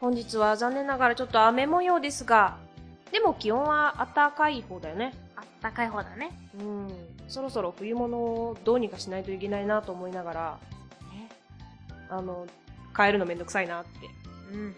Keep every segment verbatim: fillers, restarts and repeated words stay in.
本日は残念ながらちょっと雨模様ですが、でも気温は暖かい方だよね。 暖かい方だね。 うん。そろそろ冬物をどうにかしないといけないなと思いながら、 ね、 あの、変えるのめんどくさいなって。 うん。うん。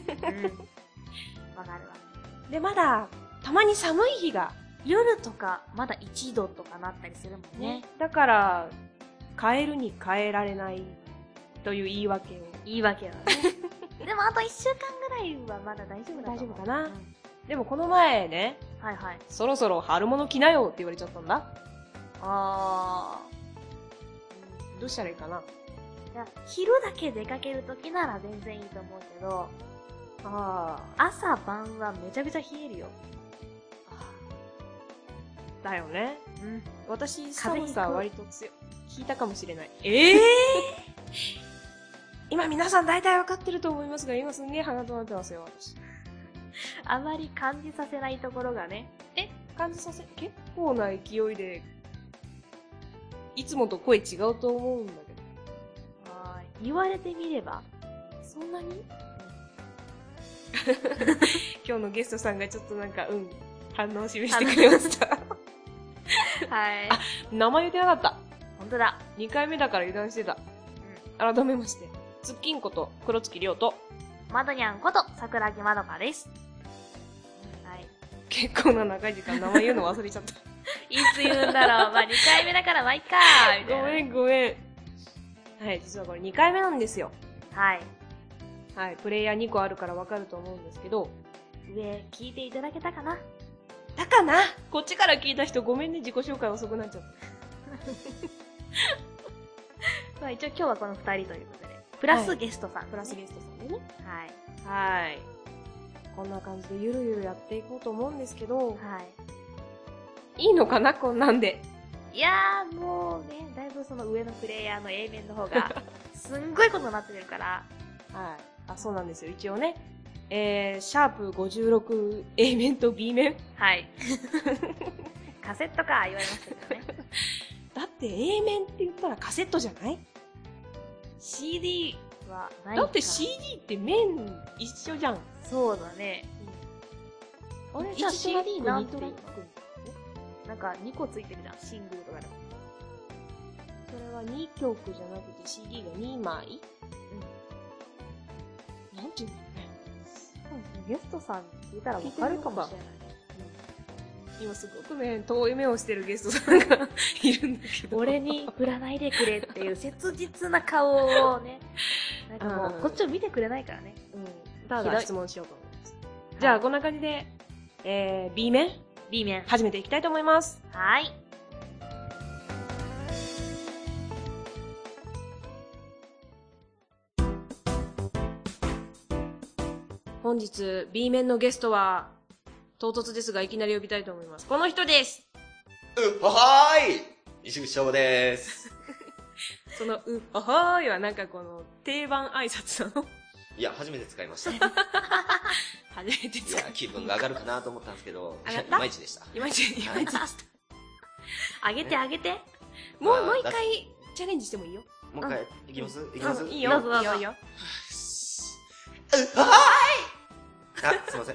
わかるわ。 で、まだ、たまに寒い日が。 夜とか、まだいちどとかなったりするもんね。 ね。だから、変えるに変えられないという言い訳を。 言い訳だね。でもあといっしゅうかんぐらいはまだ大丈夫だと思う。 大丈夫かな、 うん、 でもこの前ね。 はいはい。 そろそろ春物着なよって言われちゃったんだ。 あー。どうしたらいいかな。 いや、昼だけ出かけるときなら全然いいと思うけど、 あ朝晩はめちゃめちゃ冷えるよ。 だよね。 うん。 私、寒さ割と強い。聞いたかもしれない。 ええー、 今皆さん大体わかってると思いますが、今すんげえ鼻となってますよ、私。 あまり感じさせないところがね。 え、感じさせ、結構な勢いで、いつもと声違うと思うんだけど。 はーい。言われてみれば。 そんなに今日のゲストさんがちょっとなんか、うん、反応を示してくれました。 はい。 あ、名前言ってなかった。 ほんとだ。 にかいめだから油断してた。うん。改めまして、ツッキンこと黒月亮と、 まどにゃんこと桜木まどかです。はい。 結構な長い時間名前言うの忘れちゃった。 いつ言うんだろう。まあ、にかいめだからまあいっかーみたいな。 ごめんごめん。はい、実はこれにかいめなんですよ。 はい。 はい、プレイヤーにこあるからわかると思うんですけど、 上、聞いていただけたかな？ だかな？こっちから聞いた人ごめんね、自己紹介遅くなっちゃった。 まあ一応今日はこのふたりということで。プラスゲストさん、ね。 プラスゲストさんでね。 はい。 はい。こんな感じでゆるゆるやっていこうと思うんですけど、 はい。 いいのかな、こんなんで。 いやー、もうね、だいぶその上のプレイヤーの A 面の方が、すんごいことになってるから。 はい。あ、そうなんですよ。一応ね。えー、シャープごじゅうろく A 面と B 面。 はい。カセットか、言われましたけどね。 だって A 面って言ったらカセットじゃない？ シーディー はないか。 だって シーディー って面一緒じゃん。 そうだね。うん、あれじゃあ シーディー なんていうの？なんかにこついてるじゃん、シングルとかでも。 それはにきょくじゃなくて シーディー がにまい？うん。なんていうんだろうね。 そうですね、ゲストさん聞いたらわかるかもしれない。 今すごくね、遠い目をしてるゲストさんがいるんだけど。 俺に振らないでくれっていう切実な顔をね、なんかもう、こっちを見てくれないからね。 うん。ただ質問しようと思います。じゃあ、こんな感じで、えー、B 面 ?B 面。 始めていきたいと思います。 はい。 本日 B 面のゲストは唐突ですがいきなり呼びたいと思います。この人です。 うははーい、西口翔です。 そのうははーいはなんかこの定番挨拶なの？ いや、初めて使いました。 初めて使いや、気分が上がるかなと思ったんですけど、 上がったいまいちでした。 いまいち、いまいちでした。 あげてあげて。 もう、もう一回チャレンジしてもいいよ。 もう一回、いきますいきますいいよ、 どうぞどうぞいいよ、いいよ。 うはーいあ、すいません。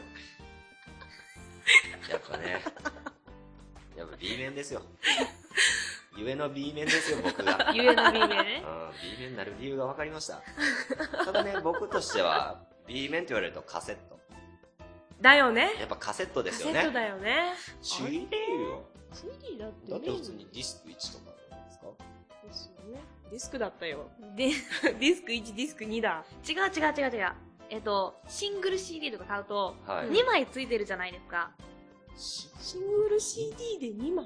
やっぱね、やっぱ B 面ですよ。ゆえの B 面ですよ、僕が。 ゆえの B 面ね。 うん、B 面になる理由が分かりました。ただね、僕としては、B 面って言われるとカセット。 だよね。 やっぱカセットですよね。 カセットだよね。 シーディー よ。 シーディー だってだって普通にディスクいちとかなんですか？ ですよね。ディスクだったよ。で、ディスクいち、ディスクにだ。 違う違う違う違う。えっと、シングル シーディー とか買うと、 はい、 にまいついてるじゃないですか。 シングル シーディー でにまい？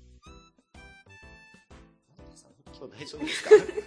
今日大丈夫ですか？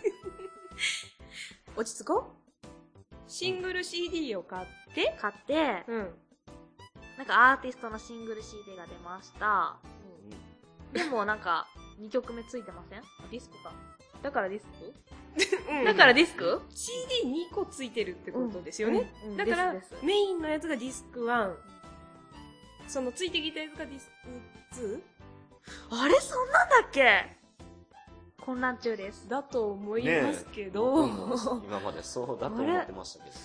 落ち着こう。シングル シーディー を買って買って、 うん。 なんかアーティストのシングル シーディー が出ました。うん、でもなんか、にきょくめついてません？ ディスクか。だからディスクうん、だからディスク ?シーディーに 個ついてるってことですよね。 うんうん、 だから、 ですですメインのやつがディスクワン。そのついてきたやつがディスクツー？あれそんなんだっけ？混乱中です。 だと思いますけど、 ね、今までそうだと思ってましたけど。 あ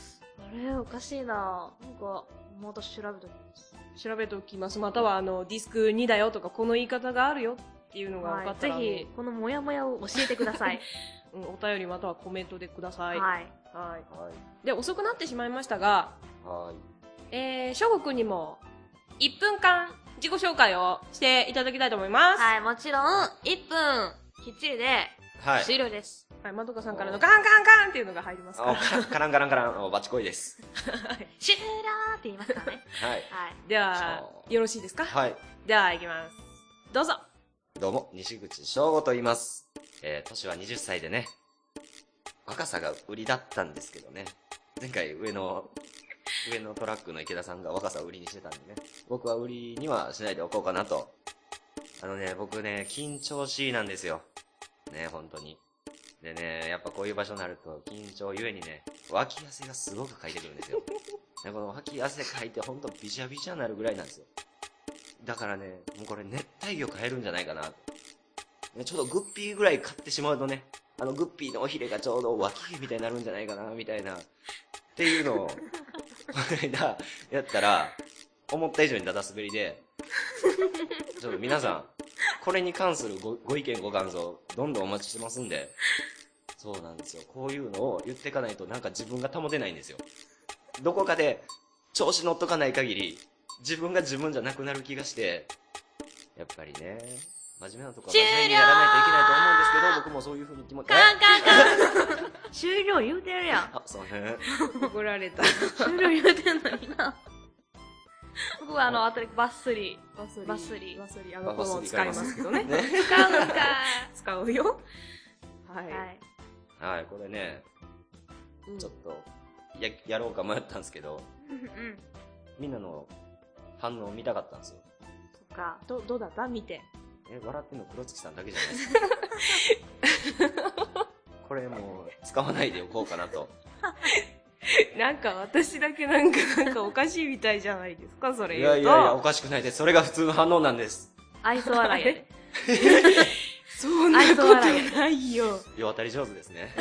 れおかしいな。なんか、また調べときます。 調べておきます。または、あの、ディスクにだよとか、この言い方があるよっていうのが分かったら、 はい、ぜひ、このモヤモヤを教えてください。 うん、お便りまたはコメントでください。 はい。 はい。 はい。 で、遅くなってしまいましたが、 はい。 えー、翔吾くんにも、いっぷんかん自己紹介をしていただきたいと思います。 はい、もちろん、いっぷんきっちりで、 はい。 終了です。 はい、まどかさんからのカンカンカンっていうのが入りますから。 カランカランカラン、バチコイです。 はい。終了って言いますかね。 はい。 はい。 では、よろしいですか？ はい。 では、いきます。どうぞ。 どうも、西口翔吾と言います。えー、年ははたちでね、若さが売りだったんですけどね。前回上の、上のトラックの池田さんが若さを売りにしてたんでね。僕は売りにはしないでおこうかなと。あのね、僕ね、緊張しいなんですよ。ね、本当に。でね、やっぱこういう場所になると緊張ゆえにね、脇汗がすごくかいてくるんですよ。ね、この脇汗かいてほんとビシャビシャになるぐらいなんですよ。だからね、もうこれ熱帯魚買えるんじゃないかな。ね、ちょうどグッピーぐらい買ってしまうとね、あのグッピーのおひれがちょうど脇毛みたいになるんじゃないかな、みたいな。っていうのを、この間やったら、思った以上にダダ滑りで、ちょっと皆さん、これに関する ご, ご意見ご感想、どんどんお待ちしてますんで、そうなんですよ。こういうのを言っていかないとなんか自分が保てないんですよ。どこかで調子乗っとかない限り、自分が自分じゃなくなる気がして、やっぱりね、真面目なとこは真面目にやらないといけないと思うんですけど、僕もそういう風に決まって。 カンカンカン終了言うてるやん。 あ、そうね。 怒られた。 終了言うてんのにな。僕はあの、あとでバッスリ。 バスリ。 バスリ。 バスリ。あの、この使いますけどね。 ね。 使うのか。 使うよ。はい。 はい。 はい、これね、 うん、 ちょっと、や、やろうか迷ったんですけど、 うん。 みんなの反応を見たかったんですよ。 そっか。 ど、どうだった見て。 え、笑ってんの黒月さんだけじゃないですか。これもう、使わないでおこうかなと。 なんか私だけなんか、なんかおかしいみたいじゃないですか、それ言うと。 いやいやいや、おかしくないです。それが普通の反応なんです。 愛想笑いやで。 そんなことないよ。 世渡り上手ですね。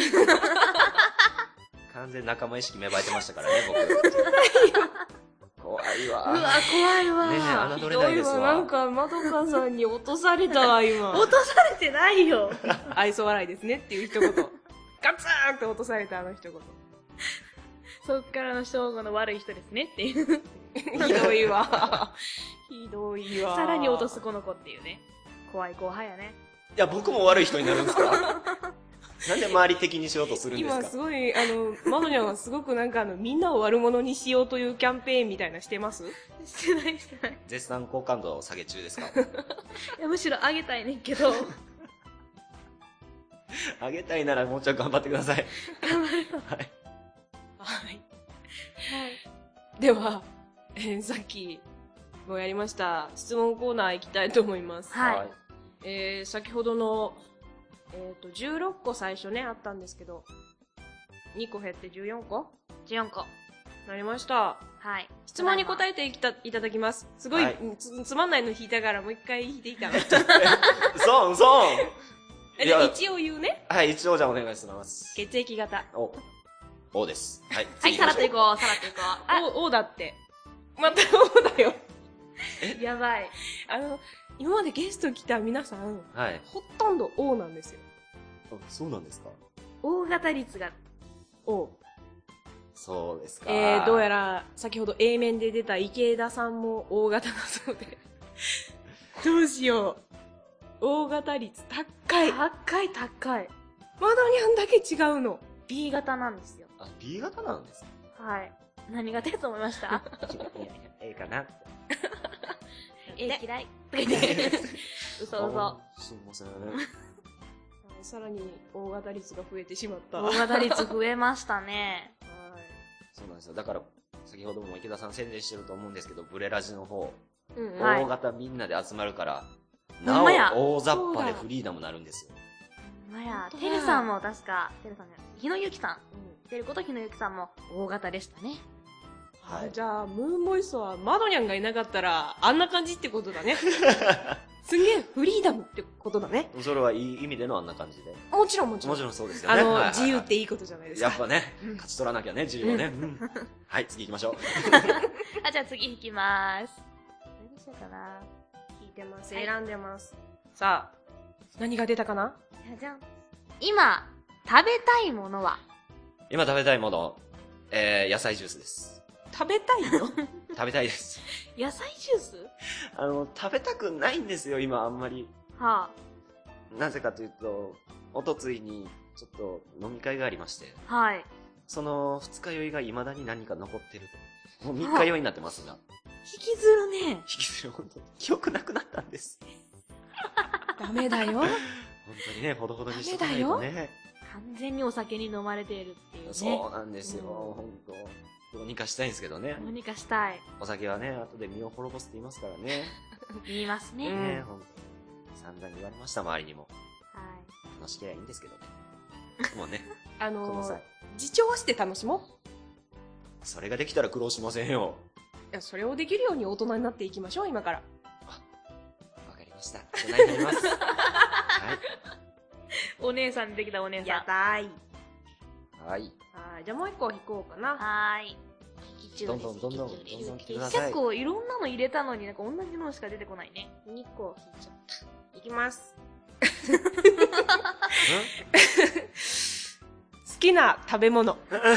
完全仲間意識芽生えてましたからね、僕。怖いわ。 うわ、怖いわ。 ねえ、侮れないですわ。 なんか、まどかさんに落とされたわ、今。 落とされてないよ。 愛想笑いですねっていう一言。ガツーンって落とされたあの一言。 そっからの正吾の悪い人ですねっていう。 ひどいわ。ひどいわ。 さらに落とすこの子っていうね。怖い後輩やね。 いや、僕も悪い人になるんですか？なんで周り的にしようとするんですか？ 今すごい、あの、マドニャンはすごくなんかあの、みんなを悪者にしようというキャンペーンみたいなしてます？ してないしてない。 絶賛好感度を下げ中ですか？ いや、むしろ上げたいねんけど。 上げたいならもうちょい頑張ってください。 頑張ると。 はい。 はい。 はい。 では、えー、さっきもやりました質問コーナー行きたいと思います。 はい。 はい、 えー、先ほどの、えっと、じゅうろっこ最初ね、あったんですけど、にこ減ってじゅうよんこじゅうよんこ。 なりました。 はい。 質問に答えていたいただきます。すごい、 はい、 つ、つまんないの引いたからもう一回引いていいかな。 嘘嘘え、で一応言うね。 はい、一応じゃあお願いします。 血液型。 お。O です。はい。 はい、さらっていこう、さらっていこう。 お、O だって。また O だよ。 やばい。 あの、今までゲスト来た皆さん、 はい。 ほとんど O なんですよ。 あ、そうなんですか？ 大型率が O。 そうですか。 えー、どうやら、先ほど A 面で出た池田さんも O 型だそうで。どうしよう。O 型率高い。 高い高い。 マドニャンだけ違うの。 B 型なんですよ。 あ、B 型なんですか？ はい。何が出ると思いました？ いやいや、A かなって。 A 嫌い。嘘嘘。 すいません。 さらに大型率が増えてしまった。 大型率増えましたね。 はい。 そうなんですよ。だから、先ほども池田さん宣伝してると思うんですけど、ブレラジの方、 うんうん、 大型みんなで集まるから、 なお大雑把でフリーダムなるんですよ。 ほんまや。てるさんも確か、てるさんじゃない、日野ゆきさん。てること日野ゆきさんも大型でしたね。 はい。じゃあ、ムーンボイスはマドニャンがいなかったら、あんな感じってことだね。 すんげえフリーダムってことだね。 それはいい意味でのあんな感じで。 もちろんもちろん。 もちろんそうですよね。 あの、 はいはいはい自由っていいことじゃないですか。 やっぱね、 うん勝ち取らなきゃね、自由をね。うんはい、次行きましょう。 あ、じゃあ次引きまーす。何しようかな。 聞いてます。 はい選んでます。さあ、何が出たかな？ じゃじゃん。今、食べたいものは？ 今食べたいもの、えー、野菜ジュースです。 食べたいの？ 食べたいです。 野菜ジュース？ あの、食べたくないんですよ、今あんまり。 はなぜかというと、おとついに、ちょっと飲み会がありまして、 あ。はい。 その二日酔いが未だに何か残ってると。もう三日酔いになってますが。 引きずるね。 引きずる、本当に。記憶なくなったんです。 ダメだよ。 本当にね、ほどほどにしておかないとね。 完全にお酒に飲まれているっていうね。 そうなんですよ、 うん本当。どうにかしたいんですけどね。 どうにかしたい。 お酒はね、後で身を滅ぼすって言いますからね。 言いますね。 うんね、本当。散々言われました、周りにも。 はい。 楽しければいいんですけどね。もうね、 あこのの際、 自重して楽しもう。 それができたら苦労しませんよ。 いや、それをできるように大人になっていきましょう、今から。 わかりました。大人になります。はい。 お姉さんできたお姉さん。 たーい。 はい。 はい、じゃあもう一個引こうかな。 はーい。引き中どです。 んどんどんどん、ど引き中ですんどん来てください。 結構いろんなの入れたのになんか同じのしか出てこないね。 にこ引いちゃった。いきます。好きな食べ物。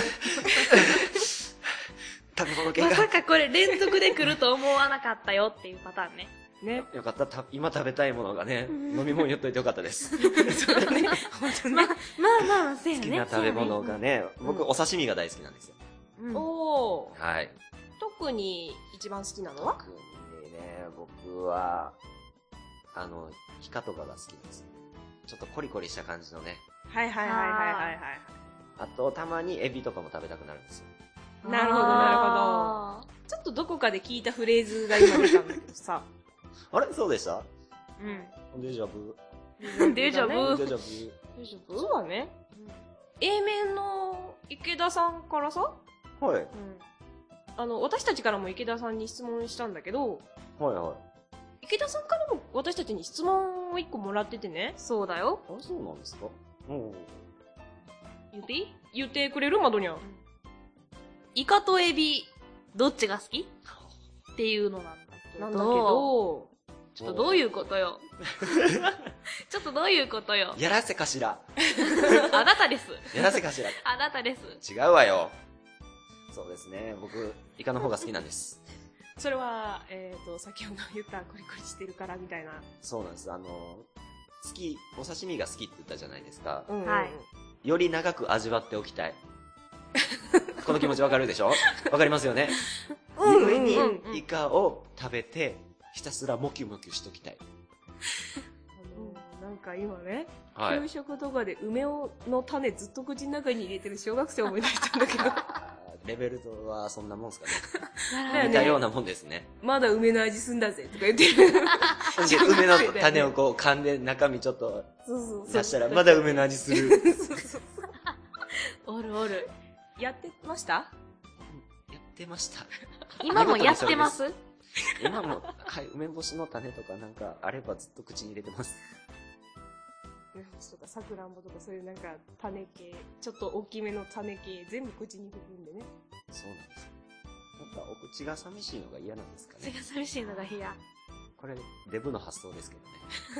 食べ物系が。 まさかこれ連続で来ると思わなかったよっていうパターンね。 ね。 よかった。た今食べたいものがね、飲み物言っといてよかったです。 そうだね。本当ね。 まあまあまあ、そうやね。 好きな食べ物がね、 うん僕お刺身が大好きなんですよ。 うん。 おー。 はい。 特に一番好きなのは？ 特にね、僕は、あの、イカとかが好きです。ちょっとコリコリした感じのね。 はいはいはいはいはいあと、たまにエビとかも食べたくなるんですよ。 なるほどなるほどあちょっとどこかで聞いたフレーズが今出たんだけどさ。 あれそうでしたーデジャブ。 うん。デジャブ。 デジャデジャブそうだね。A 面の池田さんからさ、 ブ。はい。 うん。 あの、私たちからも池田さんに質問したんだけど、 はいは池田さんからも私たちに質問を一個もらっててね。 そうだよ。 い。あ、そうなんですかおお。 言っていい？ 言ってくれるマドニャン。 イカとエビ、どっちが好きっていうのなんだけど。 なんだけど、 ちょっとどういうことよ。ちょっとどういうことよ。 やらせかしら。 あなたです。 やらせかしら。 あなたです。 違うわよ。そうですね。僕、イカの方が好きなんです。 それは、えっ、と、先ほど言ったコリコリしてるからみたいな。 そうなんです。あの、好き、お刺身が好きって言ったじゃないですか。 うん、 はいより長く味わっておきたい。この気持ちわかるでしょわかりますよね。 うん故にうんうんイカを食べて、ひたすらモキモキしときたい。 あのなんか今ね、 はい給。食とかで梅をの種ずっと口の中に入れてる小学生を思い出したんだけど、 レベルとはそんなもんすかね。 だよね似たようなもんですね。 まだ梅の味すんだぜとか言ってる。 で梅の種をこう噛んで中身ちょっとそうそうそう。 出したらまだ梅の味する。 そうそうおるおる。 やってました？ やってました。 今もやってます今も、はい、梅干しの種とかなんかあればずっと口に入れてます。 梅干しとかさくらんぼとかそういうなんか種系、ちょっと大きめの種系、全部口に含んでね。 そうなんです。なんかお口が寂しいのが嫌なんですかね。 それが寂しいのが部屋。 これ、デブの発想ですけどね。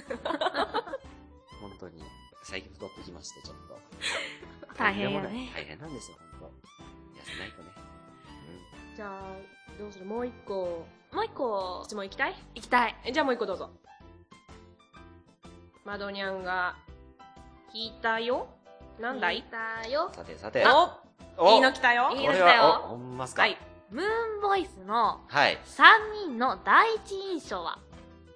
本当に、最近太ってきまして、ちょっと。 大変とんでもないよね。 大変なんですよ、本当。痩せないとね。 じゃあ、どうする？もう一個、 もう一個、 質問いきたい？ 行きたい。 えじゃあもう一個どうぞ。マドニャンが、聞いたよ？なんだい？ 聞いたようん。。さてさて。 おいいの来たよ。 いいこれの来たよは、お、ほんますか。 はい。。 ムーンボイスのはい。 さんにんの第一印象は？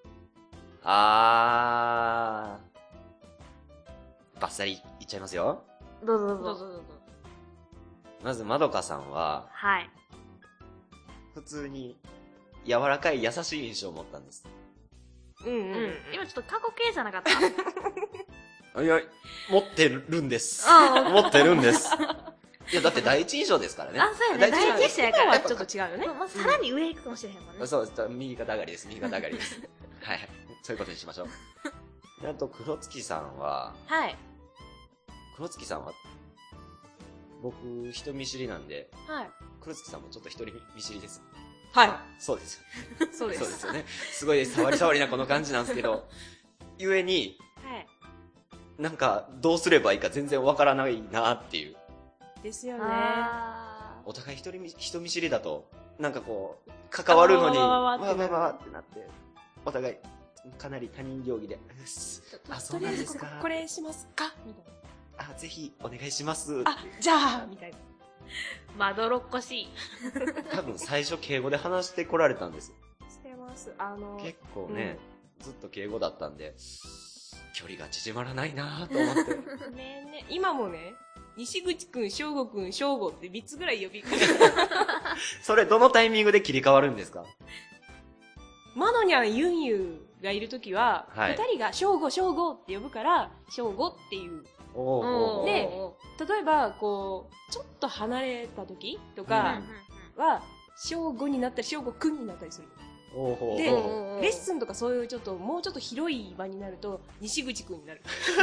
あー。バッサリいっちゃいますよ。 どうぞどうぞ。 どうぞどうぞ。 まず、まどかさんは、 はい。 普通に、柔らかい優しい印象を持ったんです。 うんうん、 ううんん。 今ちょっと過去形じゃなかった。 いや、持ってるんです。 うん持ってるんです。いや、だって第一印象ですからね。 あ、そうやね。第一印象やから。 今はちょっと違うよね。 まあ、さらに上行くかもしれへんもんね。 そうです。右肩上がりです。右肩上がりです。はいはい。 そういうことにしましょう。であと、黒月さんは、 はい。 黒月さんは、僕、人見知りなんで、 はい。 黒月さんもちょっと人見知りです。 はそうです。 い。そうです。 そうですよね。すごい触り触りなこの感じなんですけど、ゆえに、 はい。 なんか、どうすればいいか全然わからないなっていう。 ですよね。 あお互い人見人見知りだと、なんかこう、関わるのに、 わわわわわわわわわってなって、お互い、かなり他人行儀で、あ、そうなんですか。 とりあえずここれしますかみたいあ、ぜひ、お願いします。 な。あ、じゃあみたいな。 ーまどろっこしい。 多分最初敬語で話してこられたんです。 してます。あの、 結構ね、ずっと敬語だったんで、距離が縮まらないなぁと思って。 ごめんね。今もね、西口くん、翔吾くん、翔吾ってみっつぐらい呼びかけそれどのタイミングで切り替わるんですか？ マノニャン、ユンユーがいるときは、二、 はい人が翔吾、翔吾って呼ぶから、翔吾っていう。 おーおーおーで例えば、こう、ちょっと離れた時とかは、翔吾になったり、翔吾くんになったりする。 おーおーでおーレッスンとかそういうちょっと、もうちょっと広い場になると、西口くんになる。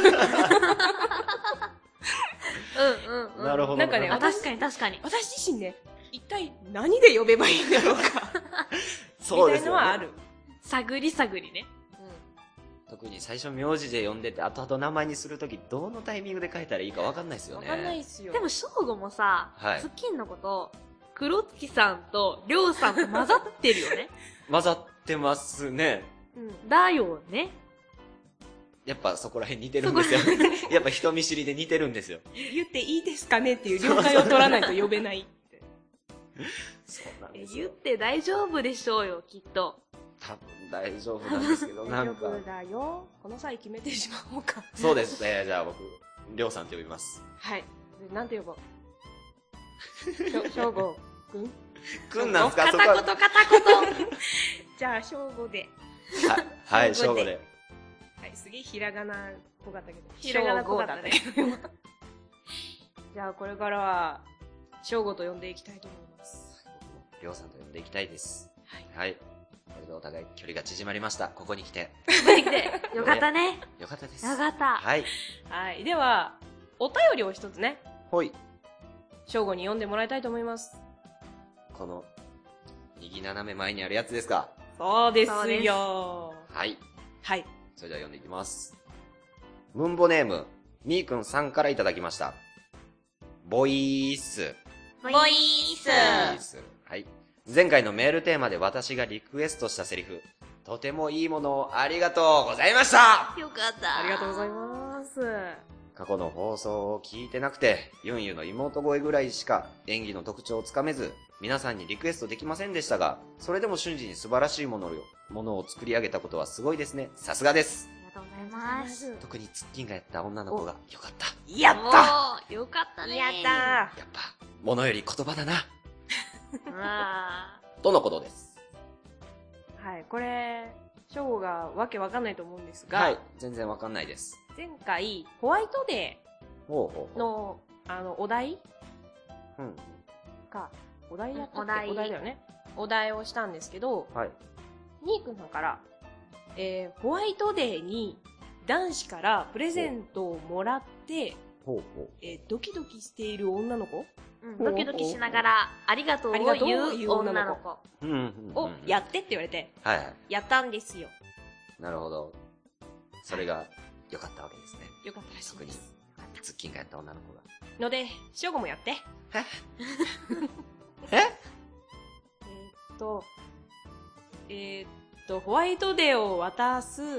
うんうんうん。 なるほど。 なんかねあ、確かに確かに。 私自身ね、一体何で呼べばいいんだろうか。 そうですよね。 みたいのはある。 探り探りね。 特に最初名字で呼んでて、後々名前にするとき、どのタイミングで変えたらいいかわかんないですよね。 わかんないっすよ。 でも、翔吾もさ、 はいズッキンのこと、黒月さんとりょうさんと混ざってるよね。 混ざってますね。 うん。 だよね。 やっぱそこら辺似てるんですよ。やっぱ人見知りで似てるんですよ。 言っていいですかねっていう了解を取らないと呼べないって。 そうなんえですよ。 言って大丈夫でしょうよ、きっと。 多分大丈夫なんですけど、なんか。 だよ。この際決めてしまおうか。 そうですね。じゃあ僕、りょうさんって呼びます。 はい。で、なんて呼ぼう。しょ、しょうごくんくんなんすかそこは。 片言片言。 じゃあ、しょうごで。 はい、はい、 正午で正午で。 はい、すげえひらがなっぽかったけど。 ひらがなっぽかったね正午だったけど。じゃあ、これからは、しょうごと呼んでいきたいと思います。 りょうさんと呼んでいきたいです。 はい。 はい。これでお互い距離が縮まりました。ここに来て。 できて、よかったね。 よかったです。 よかった。 はい。 はい。では、お便りを一つね、 ほい。 しょうごに読んでもらいたいと思います。 この、右斜め前にあるやつですか。 そうですそうですよ。 はい。 はい。 それでは読んでいきます。ムンボネーム、みーくんさんからいただきました。ボイース。 ボイースボイース。はい。前回のメールテーマで私がリクエストしたセリフ、とてもいいものをありがとうございましたよかった。 ありがとうございます。 過去の放送を聞いてなくて、ユンユの妹声ぐらいしか演技の特徴をつかめず、皆さんにリクエストできませんでしたが、それでも瞬時に素晴らしいものを、ものを作り上げたことはすごいですね。さすがです。 ありがとうございます。 特にツッキンがやった女の子がよかった。 やったおーよかったね。 やったやっぱ、ものより言葉だな。 あとのことです。 はい、これ、しょうごがわけわかんないと思うんですが、 はい。全然わかんないです。 前回、ホワイトデほうほうほう。 ーの、あの、お題うん。 か、お題やったっけお題お題だよね。お題をしたんですけど、 はい。 ニーくんさんから、えー、ホワイトデーに男子からプレゼントをもらって、 ほうほえー、ドキドキしている女の子ーうんドキドキしながら、ありがとうをありがとうを言う言う女の子女の子。 う。うんうんうんうん。 をやってって言われて、 はいはい。 やったんですよ。 なるほど。それが、良かったわけですね。 よかったらしい特にです。、 ツッキンがやった女の子が。 ので、しょうごもやって。 ええーっと、えーっと、ホワイトデーを渡す、 うんうんうん。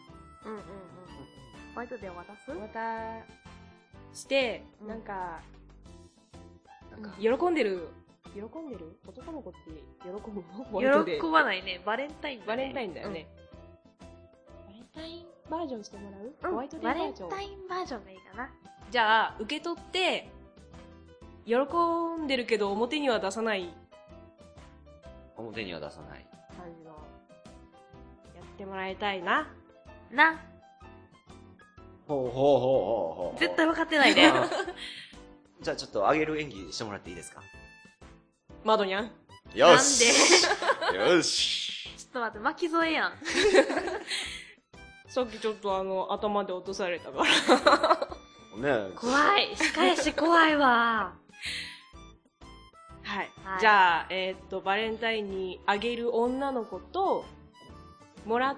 ホワイトデーを渡す渡して、 うんなんか、 なんか、 喜んでる、喜んでる男の子って喜ぶのホワイトデー喜ばないね。バレンタインだね。 バレンタインだよね。バレンタインバージョンしてもらう、 うん。 ホワイトデーバレンバージョン。 タインバージョンがいいかな。 じゃあ、受け取って、喜んでるけど表には出さない表には出さない。 感じの、やってもらいたいな。 な。 ほうほうほうほうほう。 絶対分かってないね。 あじゃあちょっと上げる演技してもらっていいですか？ マドニャン。 よしよしちょっと待って、巻き添えやん。 さっきちょっとあの、頭で落とされたから。 ねえ。 怖い。仕返し怖いわ。 はい。 はいじゃあ、えーっと、バレンタインにあげる女の子と、もらって、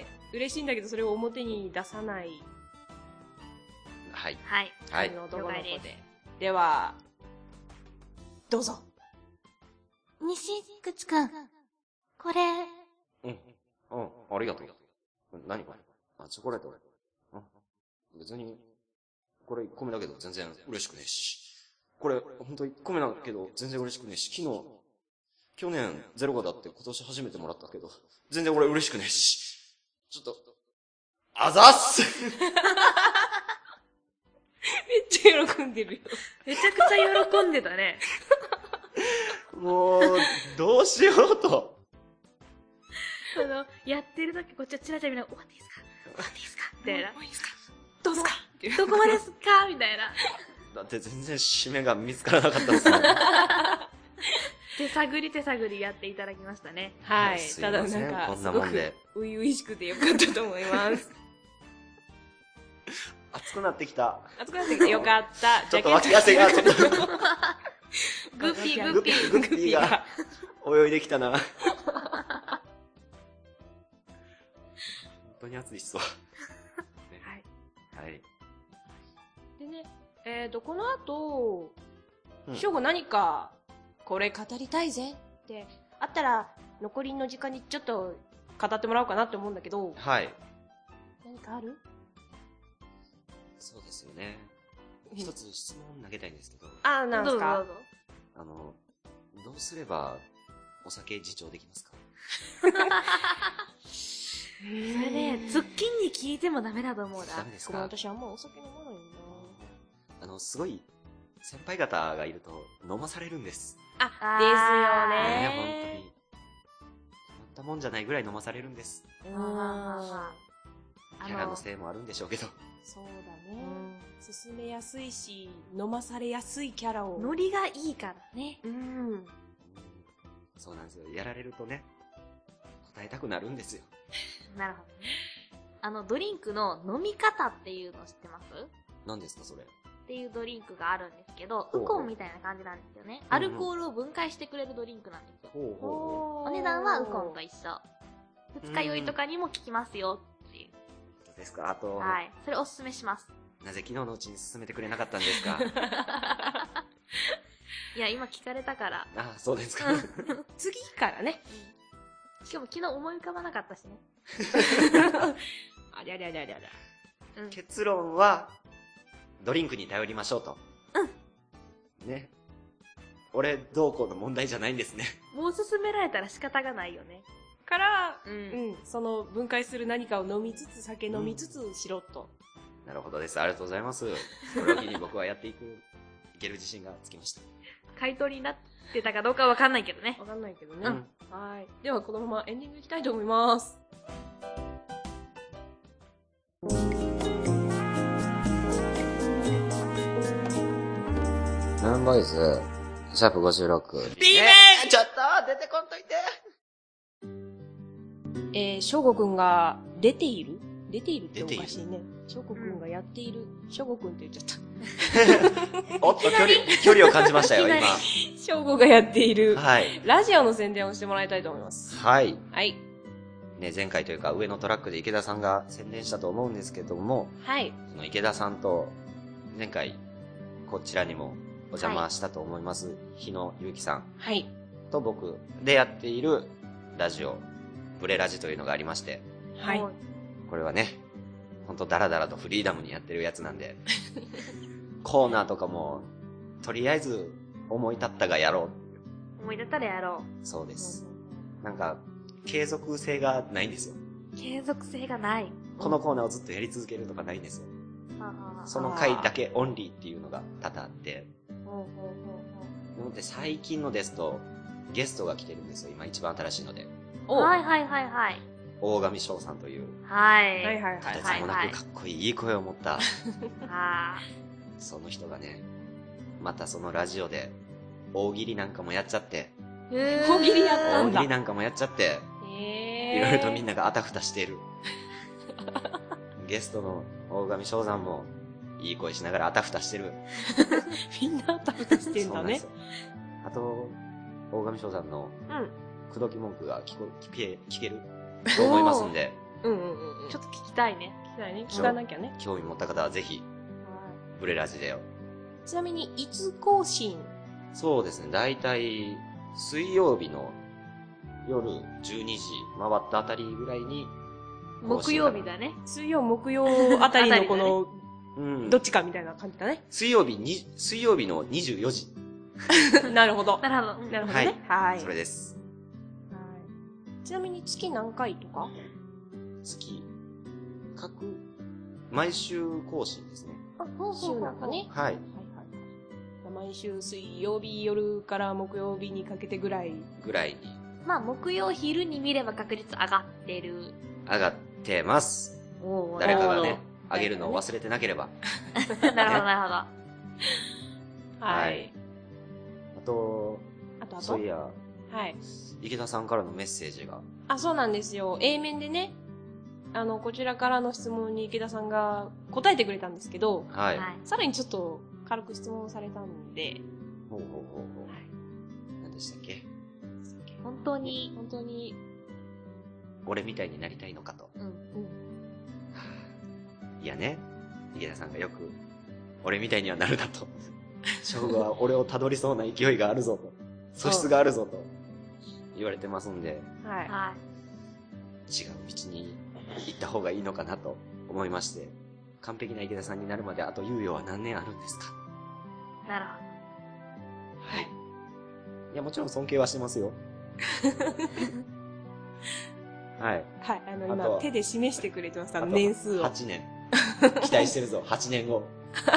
嬉しいんだけどそれを表に出さないはい。 はい。 はい感じの男の子で。 了解ででは、どうぞ。 西口くん、これ、 うん。うん。ありがとう。何これ？あ、チョコレート。うん。別に、これいっこめだけど全然嬉しくねえし。これ、ほんといっこめだけど全然嬉しくねえし。昨日、去年ゼロがだって今年初めてもらったけど、全然俺嬉しくねえし。ちょっと、あざっすめっちゃ喜んでるよ。 めちゃくちゃ喜んでたね。 もう、どうしようと。 あの、やってる時こっちはチラチラ見ながら、終わっていいですか終わっていいですかみたいな。 もういいですかどうですかっていうどこまでですかみたいな。 だって全然締めが見つからなかったですもん。 手探り手探りやっていただきましたね。 はい。 すいただませんなんか、 こんすごくなもんで、 初々しくてよかったと思います。 熱くなってきた。 熱くなってきてよかった。 ちょっと脇汗が、ちょっと、 グッピーグッピー。 グッピーが泳いできたな。本当に暑いっすわ。ねはい。 はい。 でね、えっ、と、この後、 うん翔吾何か、これ語りたいぜって、あったら、残りの時間にちょっと語ってもらおうかなって思うんだけど、 はい。 何かある？ そうですよね。一つ質問投げたいんですけど、 あ、なんすかどうぞどうぞ。 あの、どうすればお酒自重できますか？ そそれね、ズッキンに聞いてもダメだと思うな。 ダメですごめん、 か？ 私あんまお酒飲まないんだ。 あの、すごい、先輩方がいると飲まされるんです。 あ、 あですよね。 ね、本当に。たまったもんじゃないぐらい飲まされるんです。 うーん。 ははははあキャラのせいもあるんでしょうけど。 そうだね。 うん進めやすいし、飲まされやすいキャラを。 ノリがいいからね。 うん。 うんそうなんですよ。やられるとね、答えたくなるんですよ。 なるほどね。あの、ドリンクの飲み方っていうの知ってます？ 何ですか、それ。 っていうドリンクがあるんですけど、 ほうほうウコンみたいな感じなんですよね。 うんうんアルコールを分解してくれるドリンクなんですよ。 ほうほお値段はウコンと一緒。二日酔いとかにも効きますよっていう。 う。どうですか、あと、 はい。それおすすめします。 なぜ昨日のうちに進めてくれなかったんですか。 いや、今聞かれたから。 あ、そうですか。 次からね。 しかも昨日思い浮かばなかったしね。 ありゃりゃりゃりゃりゃ。 うん。 結論は、ドリンクに頼りましょうと。うん。ね。俺、どうこうの問題じゃないんですね。 もう勧められたら仕方がないよね。 から、 う。 うんん、その分解する何かを飲みつつ、酒飲みつつしろと。 なるほどです。ありがとうございます。これを機に僕はやっていく、いける自信がつきました。 回答になってたかどうかわかんないけどね。 わかんないけどね。 うんはい。では、このままエンディングいきたいと思います。 ナンボイス、シャープごじゅうろく。 B 面ちょっと出てこんといて。 えー、翔吾くんが出ている出ているってお出ているかしいね。翔吾くんがやっている。翔吾くんって言っちゃった。 おっと、距離、距離を感じましたよ、 いきなり今。 翔吾がやっている、 はい。 ラジオの宣伝をしてもらいたいと思います。 はい。 はい。 ね、前回というか上のトラックで池田さんが宣伝したと思うんですけども、 はい。 その池田さんと、前回、こちらにもお邪魔したと思います、日野ゆうきさんはい。 と僕でやっているラジオ、ブレラジというのがありまして、 はい。 これはね、ほんとダラダラとフリーダムにやってるやつなんで、コーナーとかも、とりあえず思い立ったがやろ思い出たらやろう。そうです。なんか、継続性がないんですよ。 う。継続性がない。 このコーナーをずっとやり続けるとかないんですよ。 はあはあはあその回だけオンリーっていうのが多々あって。 ほうほうほうほなので最近のですと、ゲストが来てるんですよ。今一番新しいので。 うおはいはいはいはい。 大神翔さんという、 はい。 はいはいはい。 とてつもはいはないくかっこいい、いい声を持った、 はその人がね、またそのラジオで、大喜利なんかもやっちゃって、 い。へー大喜利やった大んだ喜利なんかもやっちゃって、 えー。 いろいろとみんながあたふたしている。 ゲストの大神翔山も、いい声しながらあたふたしてる。 みんなあたふたしてんだね。 そうなんですよ。あと、大神翔山の、 うん。 口説き文句が聞こ聞け聞けると思いますんで、 うんうんうんうん。 ちょっと聞きたいね。 聞きたいね。聞かなきゃね。 興味持った方はぜひ、ブレラジでよ。 ちなみに、いつ更新？ そうですね、だいたい、水曜日の夜じゅうにじ回ったあたりぐらいに、 木曜日だね。 水曜、木曜あたりのこの、 うん。 どっちかみたいな感じだね。 水曜日に、水曜日のにじゅうよじ。 なるほど。 なるほど。 なるほどね。はい。 それです。 はい。ちなみに月何回とか？ 月、各、毎週更新ですね。 あ、週なんかね。 はい。 はいはい。毎週水曜日夜から木曜日にかけてぐらい。 ぐらいに。 まあ、木曜昼に見れば確率上がってる。 上がってます。 おー誰かがね、 おー上げるのを忘れてなければ。 なるほど、なるほど。 ははいい。あと、 あとあとそういや、 はい。 池田さんからのメッセージが。 あ、そうなんですよ。A 面でね、あの、こちらからの質問に池田さんが答えてくれたんですけど、 はい。 はい。 さらにちょっと軽く質問されたんで、 ほうほうほうほう。 はい。 何でしたっけ？ 本当に、 本当に、 俺みたいになりたいのかと。 うん。 うん。 いやね、池田さんがよく、俺みたいにはなるだと。翔吾は俺を辿りそうな勢いがあるぞと。素質があるぞと。言われてますんで、 はい。 は違う道に行った方がいいのかなと思いまして、完璧な池田さんになるまであと猶予は何年あるんですか？ い。なるほはい。いや、もちろん尊敬はしてますよ。はい。 はい。あの、 あと今、手で示してくれてます、あの、 あと年数を。 はちねん。期待してるぞ、はちねんご。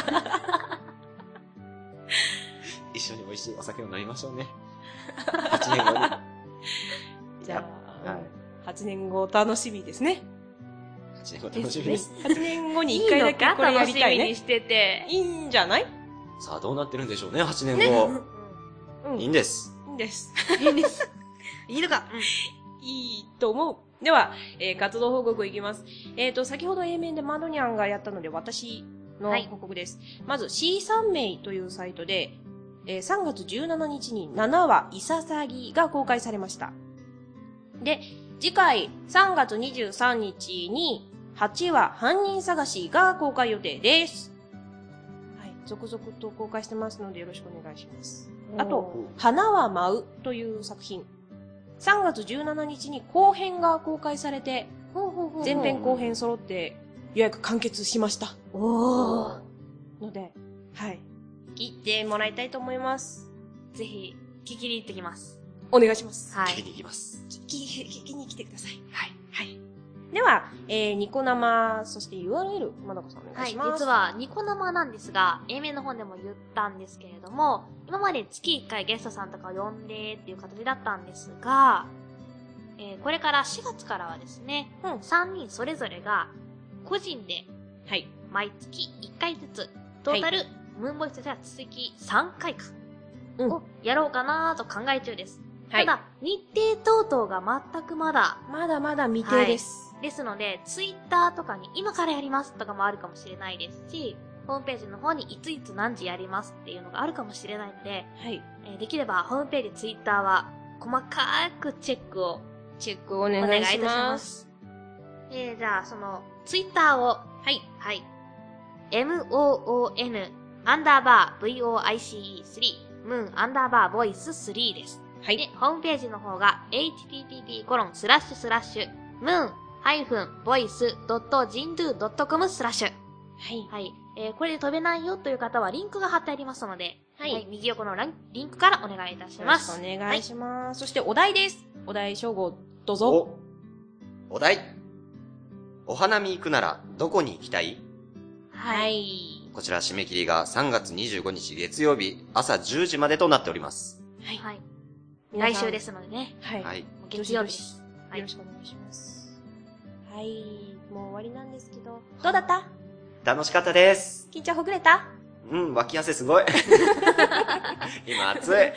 一緒に美味しいお酒を飲みましょうね。はちねんごに。 じゃあ、 はい。 はちねんご楽しみですね。 はちねんご楽しみです。 はちねんごど。 にいっかいだけこれやりたいね楽しみに。してて。 いいんじゃない？ さあ、どうなってるんでしょうね、はちねんご。 うん。 いいんです。 いいんです。 いいんです。いいのか。 いいと思う。では、えー活動報告いきます。えっ、と、先ほど A 面でマドニャンがやったので私のはい報告です。まず シーさん 名というサイトで、えーさんがつじゅうしちにちにななわいささぎが公開されました。で、次回さんがつにじゅうさんにちにはちわ犯人探しが公開予定です。はい。続々と公開してますのでよろしくお願いします。あと、花は舞うという作品。さんがつじゅうしちにちに後編が公開されて、前編後編揃ってようやく完結しました。 おー。 ので、はい。聞いてもらいたいと思います。 ぜひ、聞きに行ってきます。 お願いします。 はい。 聞きに行きます。 聞き、聞きに来てください。 はい。 はい。では、えー、ニコ生、そして ユーアールエル、まどかさんお願はいい、 します。 実は、ニコ生なんですが、A 面の本でも言ったんですけれども、今まで月いっかいゲストさんとかを呼んでっていう形だったんですが、えー、これからしがつからはですね、 うんさんにんそれぞれが、個人で、 はい。 毎月いっかいずつ、トータル、ムーンボイスでは続きさんかいか、 うんをやろうかなーと考え中です。 はいただ、日程等々が全くまだ、 まだまだ未定です。 ですので、ツイッターとかに今からやりますとかもあるかもしれないですし、ホームページの方にいついつ何時やりますっていうのがあるかもしれないので、 はい。 えーできればホームページ、ツイッターは細かくチェックをチェックお願お願いいいしたしま。 ますす。 えー、じゃあ、その、ツイッターを、はい、はい。moon アンダーバー voice3 ムーンアンダーバーボイススリーです。ではい。、 ホームページの方が http コロンスラッシュスラッシュムーンハイフンボイスドットジンドゥドットコムスラッシュ。 はい。 はい。えー、これで飛べないよという方はリンクが貼ってありますので、 はい右横のランリンクからお願いいたしよろします。 くお願いします。そしてお題です。お題、称号、どうぞ。 お、お題。お花見行くならどこに行きたい？ はい。 ははい。 い。 こちら締め切りがさんがつにじゅうごにち月曜日朝じゅうじまでとなっております。 はい。 はい。 皆さん来週ですのでね。 はい。 はい。 月曜日です。はいよろしくお願いします。はい。もう終わりなんですけど、どうだった？ 楽しかったです。 緊張ほぐれた？ うん、脇汗すごい。今暑い。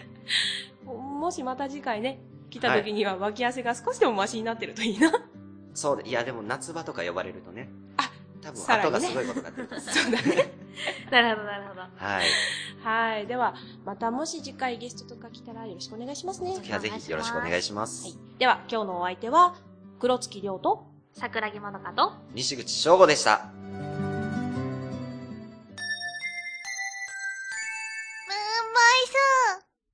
もしまた次回ね、来た時には脇汗が少しでもマシになってるといいな。 そうで、いやでも夏場とか呼ばれるとね。 あ、 多分さらにね後がすごいことになってると思う。 そうだね。 なるほど、なるほど。 はい。 はい。では、またもし次回ゲストとか来たらよろしくお願いしますね。 時はぜひよろしくお願いします。 はい。では、今日のお相手は、黒月亮と、 桜木まどかと、 西口翔吾でした。